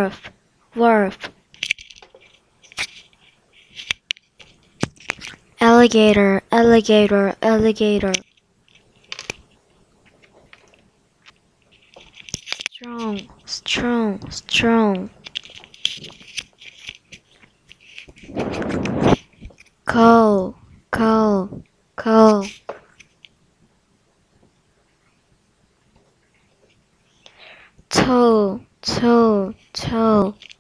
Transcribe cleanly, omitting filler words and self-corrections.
Wharf, wharf. Alligator, alligator, alligator. Strong, strong, strong. Coal, coal, coal. Toe, toe, toe.